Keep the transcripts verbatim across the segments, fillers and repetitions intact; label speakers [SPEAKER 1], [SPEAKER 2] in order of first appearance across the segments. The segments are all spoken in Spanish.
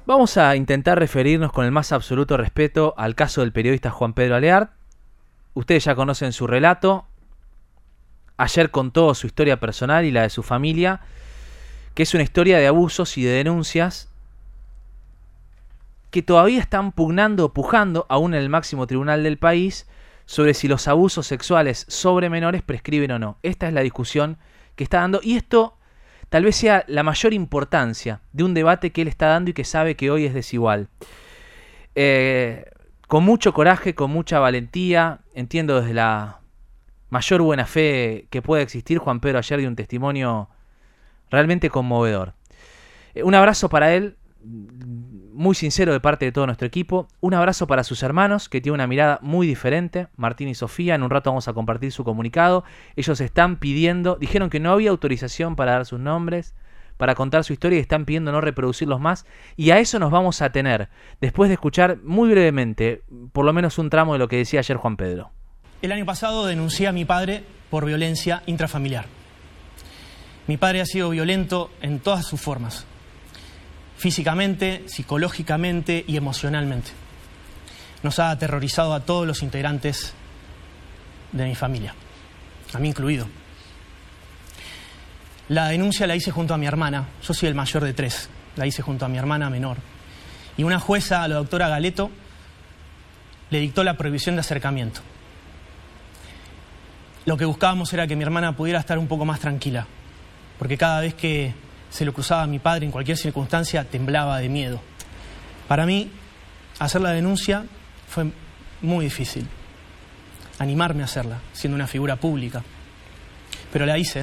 [SPEAKER 1] Vamos a intentar referirnos con el más absoluto respeto al caso del periodista Juan Pedro Aleart. Ustedes ya conocen su relato. Ayer contó su historia personal y la de su familia, que es una historia de abusos y de denuncias que todavía están pugnando o pujando, aún en el máximo tribunal del país, sobre si los abusos sexuales sobre menores prescriben o no. Esta es la discusión que está dando, y esto tal vez sea la mayor importancia de un debate que él está dando y que sabe que hoy es desigual. Eh, con mucho coraje, con mucha valentía, entiendo desde la mayor buena fe que pueda existir, Juan Pedro ayer dio un testimonio realmente conmovedor. Eh, un abrazo para él, muy sincero de parte de todo nuestro equipo. Un abrazo para sus hermanos, que tienen una mirada muy diferente, Martín y Sofía. En un rato vamos a compartir su comunicado. Ellos están pidiendo, dijeron que no había autorización para dar sus nombres, para contar su historia, y están pidiendo no reproducirlos más. Y a eso nos vamos a tener, después de escuchar muy brevemente, por lo menos un tramo de lo que decía ayer Juan Pedro.
[SPEAKER 2] El año pasado denuncié a mi padre por violencia intrafamiliar. Mi padre ha sido violento en todas sus formas. Físicamente, psicológicamente y emocionalmente. Nos ha aterrorizado a todos los integrantes de mi familia, a mí incluido. La denuncia la hice junto a mi hermana, yo soy el mayor de tres, la hice junto a mi hermana menor. Y una jueza, la doctora Galeto, le dictó la prohibición de acercamiento. Lo que buscábamos era que mi hermana pudiera estar un poco más tranquila, porque cada vez que se lo cruzaba a mi padre en cualquier circunstancia, temblaba de miedo. Para mí, hacer la denuncia fue muy difícil. Animarme a hacerla, siendo una figura pública. Pero la hice.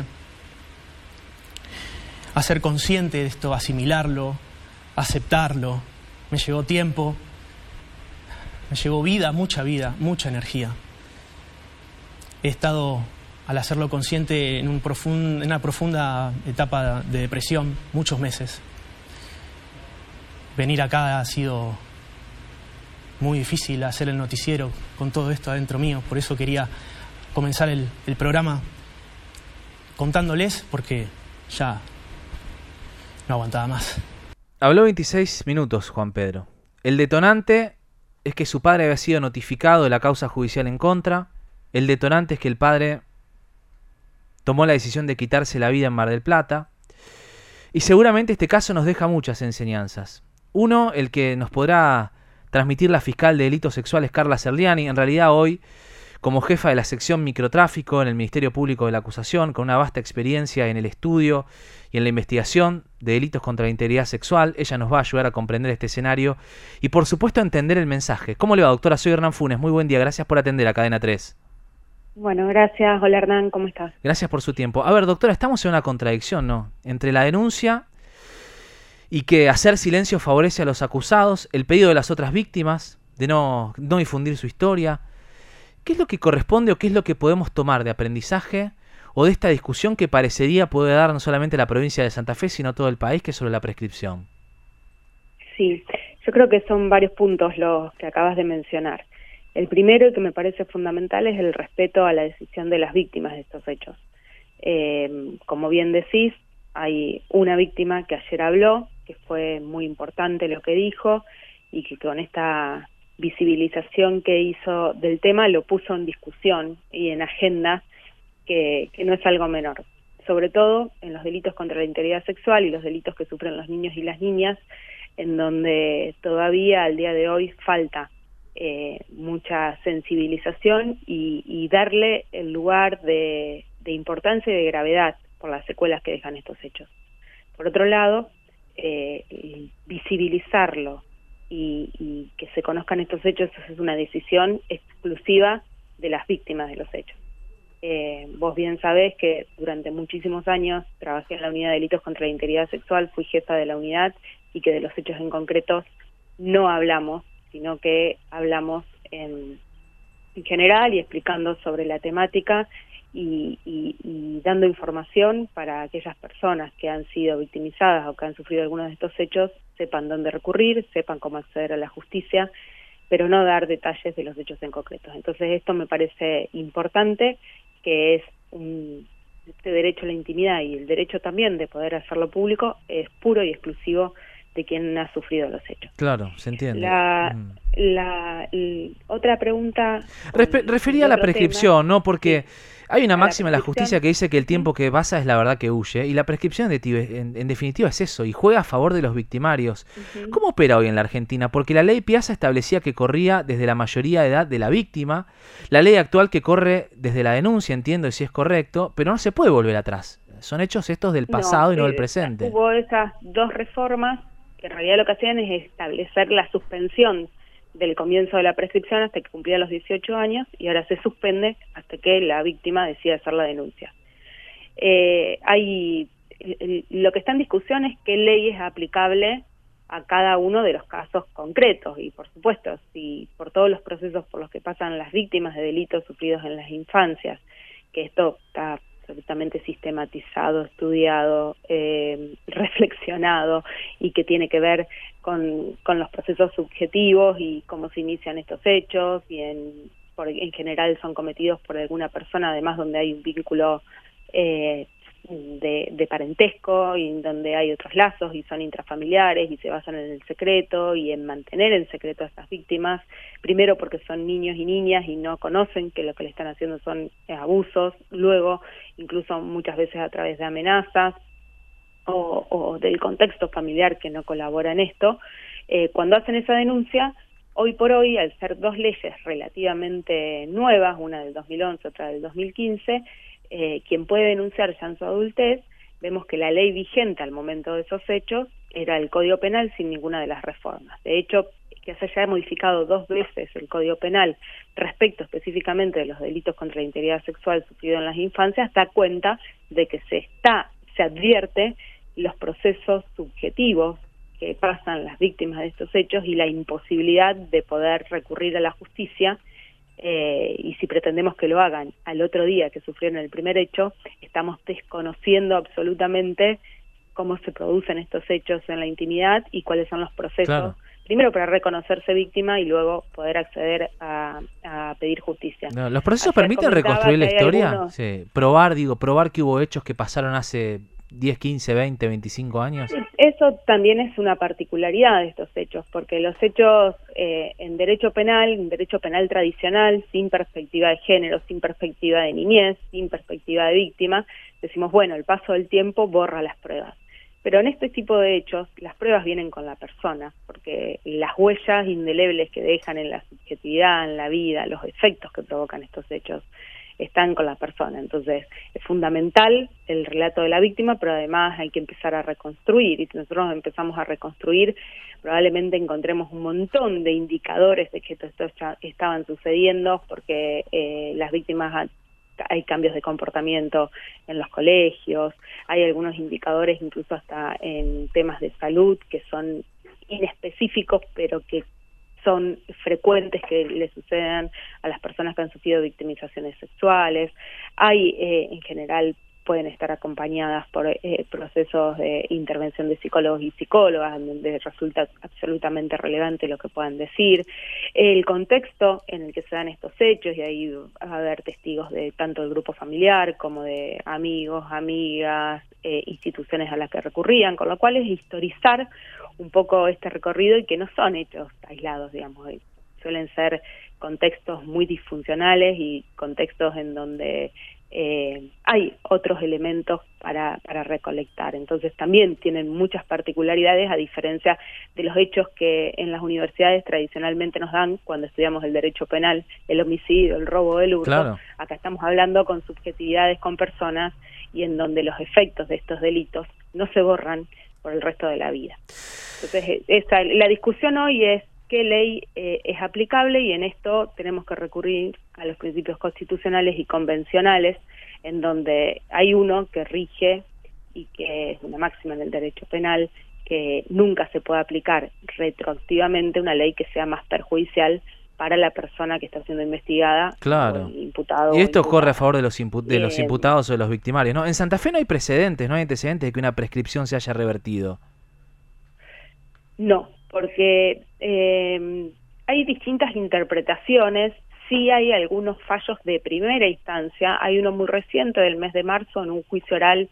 [SPEAKER 2] A ser consciente de esto, asimilarlo, aceptarlo. Me llevó tiempo, me llevó vida, mucha vida, mucha energía. He estado, al hacerlo consciente, en, un profund, en una profunda etapa de depresión, muchos meses. Venir acá ha sido muy difícil, hacer el noticiero con todo esto adentro mío. Por eso quería comenzar el, el programa contándoles, porque ya no aguantaba más.
[SPEAKER 1] Habló veintiséis minutos Juan Pedro. El detonante es que su padre había sido notificado de la causa judicial en contra. El detonante es que el padre tomó la decisión de quitarse la vida en Mar del Plata. Y seguramente este caso nos deja muchas enseñanzas. Uno, el que nos podrá transmitir la fiscal de delitos sexuales Carla Serliani, en realidad hoy como jefa de la sección microtráfico en el Ministerio Público de la Acusación, con una vasta experiencia en el estudio y en la investigación de delitos contra la integridad sexual. Ella nos va a ayudar a comprender este escenario y por supuesto a entender el mensaje. ¿Cómo le va, doctora? Soy Hernán Funes, muy buen día, gracias por atender a Cadena tres.
[SPEAKER 3] Bueno, gracias. Hola Hernán, ¿cómo estás?
[SPEAKER 1] Gracias por su tiempo. A ver, doctora, estamos en una contradicción, ¿no? Entre la denuncia y que hacer silencio favorece a los acusados, el pedido de las otras víctimas de no, no difundir su historia. ¿Qué es lo que corresponde o qué es lo que podemos tomar de aprendizaje o de esta discusión que parecería poder dar no solamente la provincia de Santa Fe, sino todo el país, que es sobre la prescripción?
[SPEAKER 3] Sí, yo creo que son varios puntos los que acabas de mencionar. El primero, y que me parece fundamental, es el respeto a la decisión de las víctimas de estos hechos. Eh, como bien decís, hay una víctima que ayer habló, que fue muy importante lo que dijo, y que con esta visibilización que hizo del tema lo puso en discusión y en agenda, que, que no es algo menor. Sobre todo en los delitos contra la integridad sexual y los delitos que sufren los niños y las niñas, en donde todavía al día de hoy falta Eh, mucha sensibilización y, y darle el lugar de, de importancia y de gravedad por las secuelas que dejan estos hechos. Por otro lado, eh, visibilizarlo y, y que se conozcan estos hechos es una decisión exclusiva de las víctimas de los hechos. Eh, vos bien sabés que durante muchísimos años trabajé en la unidad de delitos contra la integridad sexual, fui jefa de la unidad, y que de los hechos en concreto no hablamos, sino que hablamos en, en general y explicando sobre la temática y, y, y dando información para aquellas personas que han sido victimizadas o que han sufrido algunos de estos hechos, sepan dónde recurrir, sepan cómo acceder a la justicia, pero no dar detalles de los hechos en concreto. Entonces esto me parece importante, que es un, este derecho a la intimidad y el derecho también de poder hacerlo público es puro y exclusivo de quien ha sufrido los hechos.
[SPEAKER 1] Claro, se entiende.
[SPEAKER 3] La,
[SPEAKER 1] mm.
[SPEAKER 3] la, la otra pregunta...
[SPEAKER 1] Respe refería a la prescripción, tema, ¿no? Porque sí, hay una máxima en la justicia que dice que el tiempo que pasa es la verdad que huye, y la prescripción de, en, en definitiva es eso, y juega a favor de los victimarios. Uh-huh. ¿Cómo opera hoy en la Argentina? Porque la ley Piazza establecía que corría desde la mayoría de edad de la víctima, la ley actual que corre desde la denuncia, entiendo, y si es correcto, pero no se puede volver atrás. Son hechos estos del pasado no, y no eh, del presente.
[SPEAKER 3] Hubo esas dos reformas que en realidad lo que hacían es establecer la suspensión del comienzo de la prescripción hasta que cumplía los dieciocho años, y ahora se suspende hasta que la víctima decida hacer la denuncia. Eh, hay lo que está en discusión es qué ley es aplicable a cada uno de los casos concretos, y por supuesto, si por todos los procesos por los que pasan las víctimas de delitos sufridos en las infancias, que esto está absolutamente sistematizado, estudiado, eh, reflexionado, y que tiene que ver con, con los procesos subjetivos y cómo se inician estos hechos, y en, por, en general son cometidos por alguna persona, además donde hay un vínculo eh, de, de parentesco, y donde hay otros lazos y son intrafamiliares y se basan en el secreto y en mantener en secreto a estas víctimas, primero porque son niños y niñas y no conocen que lo que le están haciendo son abusos, luego incluso muchas veces a través de amenazas o, o del contexto familiar que no colabora en esto. Eh, cuando hacen esa denuncia, hoy por hoy, al ser dos leyes relativamente nuevas, una del dos mil once, otra del dos mil quince, Eh, quien puede denunciar ya en su adultez, vemos que la ley vigente al momento de esos hechos era el Código Penal sin ninguna de las reformas. De hecho, que se haya modificado dos veces el Código Penal respecto específicamente de los delitos contra la integridad sexual sufridos en las infancias, da cuenta de que se está, se advierte los procesos subjetivos que pasan las víctimas de estos hechos y la imposibilidad de poder recurrir a la justicia. Eh, y si pretendemos que lo hagan al otro día que sufrieron el primer hecho, estamos desconociendo absolutamente cómo se producen estos hechos en la intimidad y cuáles son los procesos, claro, primero para reconocerse víctima y luego poder acceder a, a pedir justicia.
[SPEAKER 1] No, ¿los procesos Ayer permiten reconstruir la historia? Algunos... Sí. Probar, digo, probar que hubo hechos que pasaron hace diez, quince, veinte, veinticinco años.
[SPEAKER 3] Eso también es una particularidad de estos hechos, porque los hechos eh, en derecho penal, en derecho penal tradicional, sin perspectiva de género, sin perspectiva de niñez, sin perspectiva de víctima, decimos, bueno, el paso del tiempo borra las pruebas. Pero en este tipo de hechos, las pruebas vienen con la persona, porque las huellas indelebles que dejan en la subjetividad, en la vida, los efectos que provocan estos hechos, están con la persona. Entonces es fundamental el relato de la víctima, pero además hay que empezar a reconstruir, y si nosotros empezamos a reconstruir probablemente encontremos un montón de indicadores de que esto ya estaban sucediendo, porque eh, las víctimas, hay cambios de comportamiento en los colegios, hay algunos indicadores incluso hasta en temas de salud que son inespecíficos pero que son frecuentes que le sucedan a las personas que han sufrido victimizaciones sexuales. Hay, eh, en general, pueden estar acompañadas por eh, procesos de intervención de psicólogos y psicólogas, donde resulta absolutamente relevante lo que puedan decir. El contexto en el que se dan estos hechos, y ahí va a haber testigos de tanto del grupo familiar como de amigos, amigas, eh, instituciones a las que recurrían, con lo cual es historizar un poco este recorrido y que no son hechos aislados, digamos, suelen ser contextos muy disfuncionales y contextos en donde eh, hay otros elementos para, para recolectar. Entonces también tienen muchas particularidades, a diferencia de los hechos que en las universidades tradicionalmente nos dan cuando estudiamos el derecho penal, el homicidio, el robo, el hurto. Claro. Acá estamos hablando con subjetividades, con personas, y en donde los efectos de estos delitos no se borran por el resto de la vida. Entonces, esa, la discusión hoy es qué ley eh, es aplicable, y en esto tenemos que recurrir a los principios constitucionales y convencionales, en donde hay uno que rige y que es una máxima en el derecho penal, que nunca se puede aplicar retroactivamente una ley que sea más perjudicial para la persona que está siendo investigada.
[SPEAKER 1] Claro.
[SPEAKER 3] O el imputado.
[SPEAKER 1] Y esto
[SPEAKER 3] imputado.
[SPEAKER 1] corre a favor de los impu de los imputados o de los victimarios, ¿no? En Santa Fe no hay precedentes, no hay antecedentes de que una prescripción se haya revertido.
[SPEAKER 3] No, porque eh, hay distintas interpretaciones. Sí hay algunos fallos de primera instancia. Hay uno muy reciente del mes de marzo en un juicio oral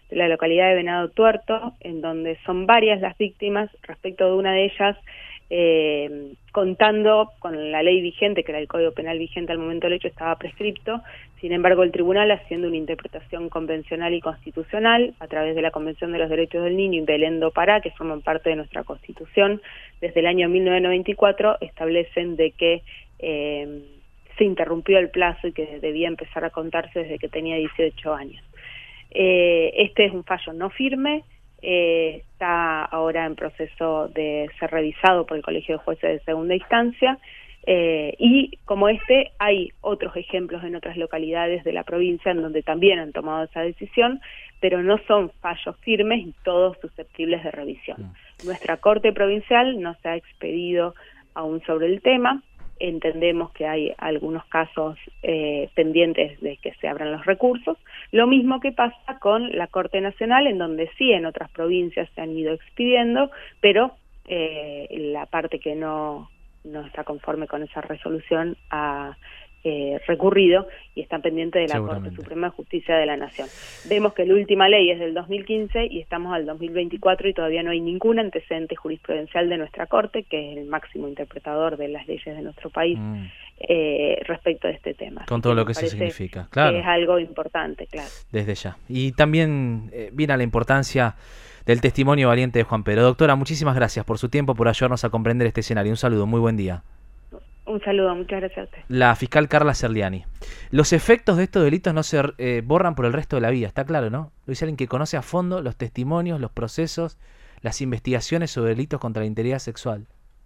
[SPEAKER 3] de la localidad de Venado Tuerto, en donde son varias las víctimas. Respecto de una de ellas, eh, contando con la ley vigente, que era el Código Penal vigente al momento del hecho, estaba prescripto. Sin embargo, el tribunal, haciendo una interpretación convencional y constitucional, a través de la Convención de los Derechos del Niño y Belén do Pará, que forman parte de nuestra Constitución, desde el año mil novecientos noventa y cuatro, establecen de que eh, se interrumpió el plazo y que debía empezar a contarse desde que tenía dieciocho años. Eh, este es un fallo no firme, eh, está ahora en proceso de ser revisado por el Colegio de Jueces de Segunda Instancia, eh, y como este hay otros ejemplos en otras localidades de la provincia en donde también han tomado esa decisión, pero no son fallos firmes y todos susceptibles de revisión. Nuestra Corte Provincial no se ha expedido aún sobre el tema. Entendemos que hay algunos casos eh, pendientes de que se abran los recursos. Lo mismo que pasa con la Corte Nacional, en donde sí en otras provincias se han ido expidiendo, pero eh, la parte que no, no está conforme con esa resolución ha eh, recurrido y está pendiente de la Corte Suprema de Justicia de la Nación. Vemos que la última ley es del dos mil quince y estamos al dos mil veinticuatro y todavía no hay ningún antecedente jurisprudencial de nuestra Corte, que es el máximo interpretador de las leyes de nuestro país, mm. eh, respecto de este tema.
[SPEAKER 1] Con todo lo que eso significa, claro.
[SPEAKER 3] Que es algo importante, claro.
[SPEAKER 1] Desde ya. Y también eh, viene la importancia del testimonio valiente de Juan Pedro. Doctora, muchísimas gracias por su tiempo, por ayudarnos a comprender este escenario. Un saludo, muy buen día.
[SPEAKER 3] Un saludo, muchas gracias a usted.
[SPEAKER 1] La fiscal Carla Serliani. Los efectos de estos delitos no se eh, borran por el resto de la vida, está claro, ¿no? Lo dice alguien que conoce a fondo los testimonios, los procesos, las investigaciones sobre delitos contra la integridad sexual.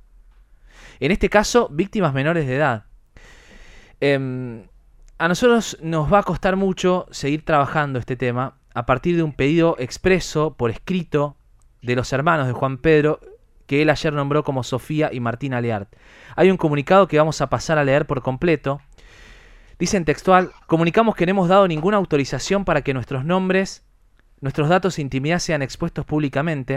[SPEAKER 1] En este caso, víctimas menores de edad. Eh, a nosotros nos va a costar mucho seguir trabajando este tema a partir de un pedido expreso por escrito de los hermanos de Juan Pedro, que él ayer nombró como Sofía y Martín Aleart. Hay un comunicado que vamos a pasar a leer por completo. Dicen textual: comunicamos que no hemos dado ninguna autorización para que nuestros nombres, nuestros datos de intimidad sean expuestos públicamente.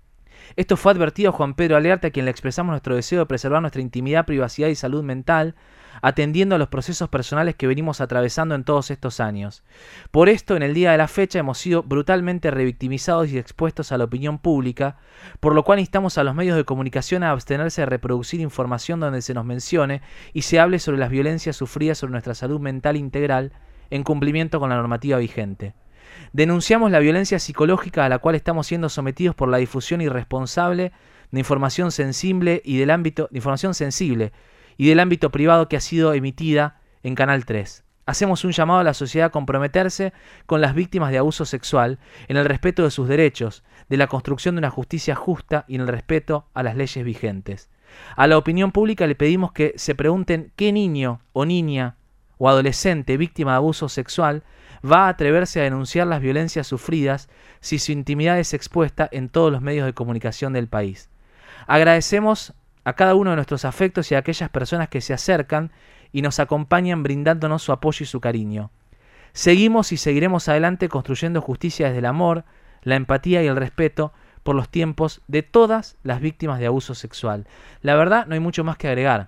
[SPEAKER 1] Esto fue advertido a Juan Pedro Aleart, a quien le expresamos nuestro deseo de preservar nuestra intimidad, privacidad y salud mental, atendiendo a los procesos personales que venimos atravesando en todos estos años. Por esto, en el día de la fecha, hemos sido brutalmente revictimizados y expuestos a la opinión pública, por lo cual instamos a los medios de comunicación a abstenerse de reproducir información donde se nos mencione y se hable sobre las violencias sufridas sobre nuestra salud mental integral, en cumplimiento con la normativa vigente. Denunciamos la violencia psicológica a la cual estamos siendo sometidos por la difusión irresponsable de información sensible y del ámbito de información sensible y del ámbito privado que ha sido emitida en Canal tres. Hacemos un llamado a la sociedad a comprometerse con las víctimas de abuso sexual en el respeto de sus derechos, de la construcción de una justicia justa y en el respeto a las leyes vigentes. A la opinión pública le pedimos que se pregunten qué niño o niña o adolescente víctima de abuso sexual va a atreverse a denunciar las violencias sufridas si su intimidad es expuesta en todos los medios de comunicación del país. Agradecemos a cada uno de nuestros afectos y a aquellas personas que se acercan y nos acompañan brindándonos su apoyo y su cariño. Seguimos y seguiremos adelante construyendo justicia desde el amor, la empatía y el respeto por los tiempos de todas las víctimas de abuso sexual. La verdad, no hay mucho más que agregar.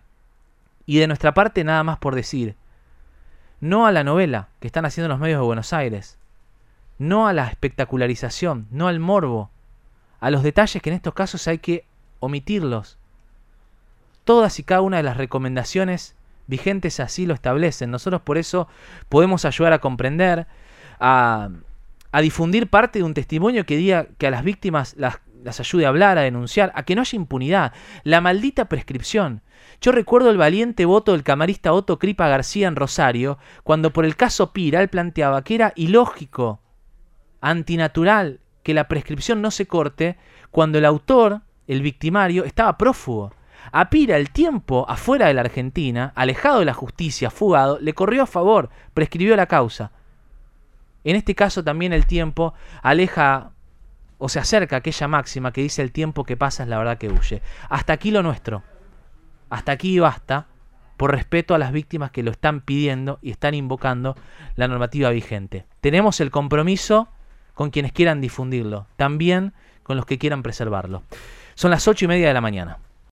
[SPEAKER 1] Y de nuestra parte, nada más por decir. No a la novela que están haciendo los medios de Buenos Aires. No a la espectacularización, no al morbo. A los detalles que en estos casos hay que omitirlos. Todas y cada una de las recomendaciones vigentes así lo establecen. Nosotros por eso podemos ayudar a comprender, a, a difundir parte de un testimonio que diga que a las víctimas las, las ayude a hablar, a denunciar, a que no haya impunidad. La maldita prescripción. Yo recuerdo el valiente voto del camarista Otto Cripa García en Rosario, cuando por el caso Pira él planteaba que era ilógico, antinatural, que la prescripción no se corte cuando el autor, el victimario, estaba prófugo. A Pira el tiempo afuera de la Argentina, alejado de la justicia, fugado, le corrió a favor, prescribió la causa. En este caso también el tiempo aleja o se acerca a aquella máxima que dice: el tiempo que pasa es la verdad que huye. Hasta aquí lo nuestro. Hasta aquí basta, por respeto a las víctimas que lo están pidiendo y están invocando la normativa vigente. Tenemos el compromiso con quienes quieran difundirlo, también con los que quieran preservarlo. Son las ocho y media de la mañana.